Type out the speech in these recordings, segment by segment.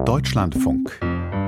Deutschlandfunk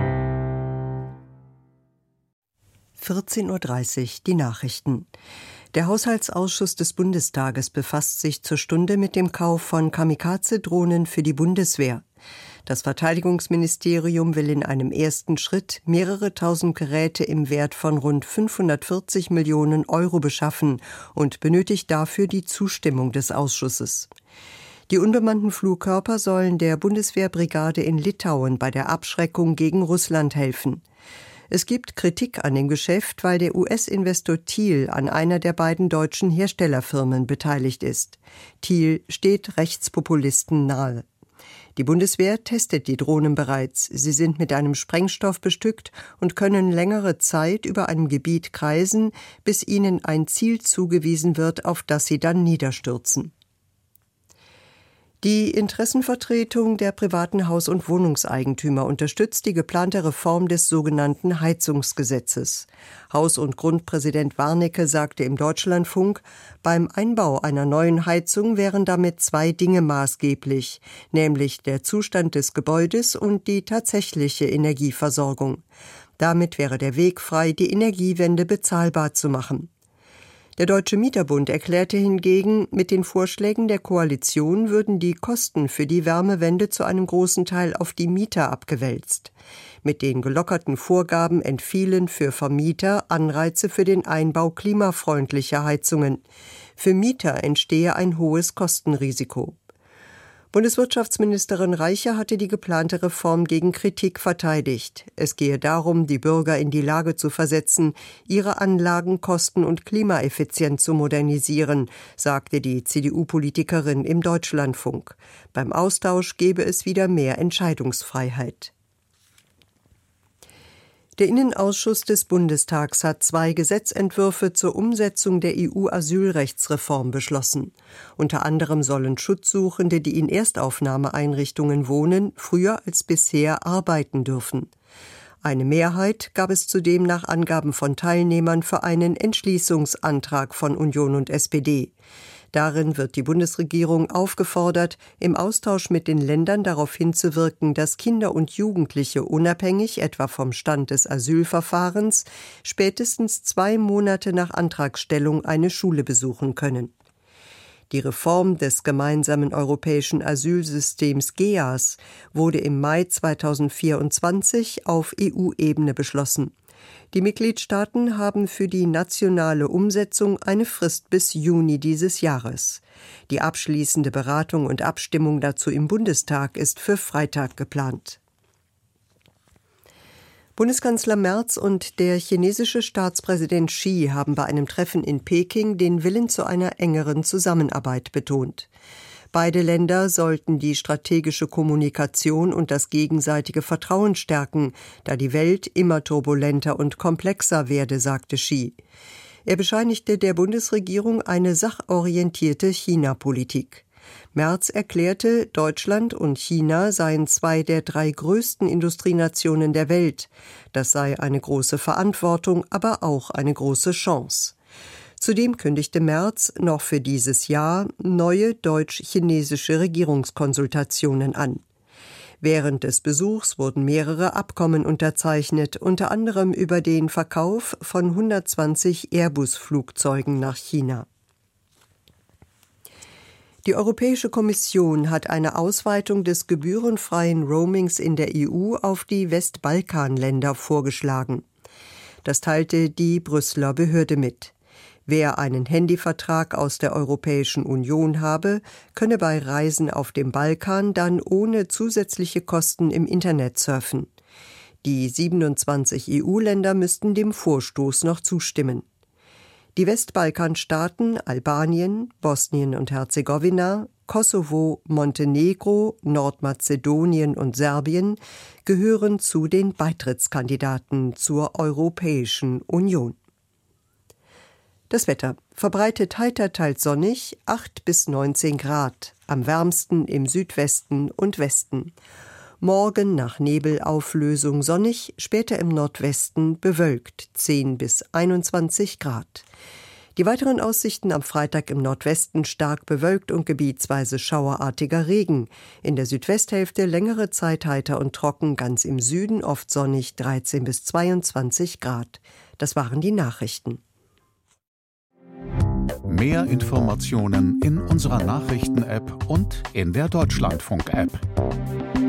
14:30 Uhr die Nachrichten. Der Haushaltsausschuss des Bundestages befasst sich zur Stunde mit dem Kauf von Kamikaze-Drohnen für die Bundeswehr. Das Verteidigungsministerium will in einem ersten Schritt mehrere tausend Geräte im Wert von rund 540 Millionen Euro beschaffen und benötigt dafür die Zustimmung des Ausschusses. Die unbemannten Flugkörper sollen der Bundeswehrbrigade in Litauen bei der Abschreckung gegen Russland helfen. Es gibt Kritik an dem Geschäft, weil der US-Investor Thiel an einer der beiden deutschen Herstellerfirmen beteiligt ist. Thiel steht Rechtspopulisten nahe. Die Bundeswehr testet die Drohnen bereits. Sie sind mit einem Sprengstoff bestückt und können längere Zeit über einem Gebiet kreisen, bis ihnen ein Ziel zugewiesen wird, auf das sie dann niederstürzen. Die Interessenvertretung der privaten Haus- und Wohnungseigentümer unterstützt die geplante Reform des sogenannten Heizungsgesetzes. Haus- und Grundpräsident Warnecke sagte im Deutschlandfunk, beim Einbau einer neuen Heizung wären damit zwei Dinge maßgeblich, nämlich der Zustand des Gebäudes und die tatsächliche Energieversorgung. Damit wäre der Weg frei, die Energiewende bezahlbar zu machen. Der Deutsche Mieterbund erklärte hingegen, mit den Vorschlägen der Koalition würden die Kosten für die Wärmewende zu einem großen Teil auf die Mieter abgewälzt. Mit den gelockerten Vorgaben entfielen für Vermieter Anreize für den Einbau klimafreundlicher Heizungen. Für Mieter entstehe ein hohes Kostenrisiko. Bundeswirtschaftsministerin Reiche hatte die geplante Reform gegen Kritik verteidigt. Es gehe darum, die Bürger in die Lage zu versetzen, ihre Anlagen kosten- und klimaeffizient zu modernisieren, sagte die CDU-Politikerin im Deutschlandfunk. Beim Austausch gebe es wieder mehr Entscheidungsfreiheit. Der Innenausschuss des Bundestags hat 2 Gesetzentwürfe zur Umsetzung der EU-Asylrechtsreform beschlossen. Unter anderem sollen Schutzsuchende, die in Erstaufnahmeeinrichtungen wohnen, früher als bisher arbeiten dürfen. Eine Mehrheit gab es zudem nach Angaben von Teilnehmern für einen Entschließungsantrag von Union und SPD. Darin wird die Bundesregierung aufgefordert, im Austausch mit den Ländern darauf hinzuwirken, dass Kinder und Jugendliche unabhängig etwa vom Stand des Asylverfahrens spätestens 2 Monate nach Antragstellung eine Schule besuchen können. Die Reform des gemeinsamen europäischen Asylsystems GEAS wurde im Mai 2024 auf EU-Ebene beschlossen. Die Mitgliedstaaten haben für die nationale Umsetzung eine Frist bis Juni dieses Jahres. Die abschließende Beratung und Abstimmung dazu im Bundestag ist für Freitag geplant. Bundeskanzler Merz und der chinesische Staatspräsident Xi haben bei einem Treffen in Peking den Willen zu einer engeren Zusammenarbeit betont. Beide Länder sollten die strategische Kommunikation und das gegenseitige Vertrauen stärken, da die Welt immer turbulenter und komplexer werde, sagte Xi. Er bescheinigte der Bundesregierung eine sachorientierte China-Politik. Merz erklärte, Deutschland und China seien 2 der 3 größten Industrienationen der Welt. Das sei eine große Verantwortung, aber auch eine große Chance. Zudem kündigte Merz noch für dieses Jahr neue deutsch-chinesische Regierungskonsultationen an. Während des Besuchs wurden mehrere Abkommen unterzeichnet, unter anderem über den Verkauf von 120 Airbus-Flugzeugen nach China. Die Europäische Kommission hat eine Ausweitung des gebührenfreien Roamings in der EU auf die Westbalkanländer vorgeschlagen. Das teilte die Brüsseler Behörde mit. Wer einen Handyvertrag aus der Europäischen Union habe, könne bei Reisen auf dem Balkan dann ohne zusätzliche Kosten im Internet surfen. Die 27 EU-Länder müssten dem Vorstoß noch zustimmen. Die Westbalkanstaaten Albanien, Bosnien und Herzegowina, Kosovo, Montenegro, Nordmazedonien und Serbien gehören zu den Beitrittskandidaten zur Europäischen Union. Das Wetter. Verbreitet heiter, teils sonnig, 8 bis 19 Grad. Am wärmsten im Südwesten und Westen. Morgen nach Nebelauflösung sonnig, später im Nordwesten bewölkt, 10 bis 21 Grad. Die weiteren Aussichten am Freitag: im Nordwesten stark bewölkt und gebietsweise schauerartiger Regen. In der Südwesthälfte längere Zeit heiter und trocken, ganz im Süden oft sonnig, 13 bis 22 Grad. Das waren die Nachrichten. Mehr Informationen in unserer Nachrichten-App und in der Deutschlandfunk-App.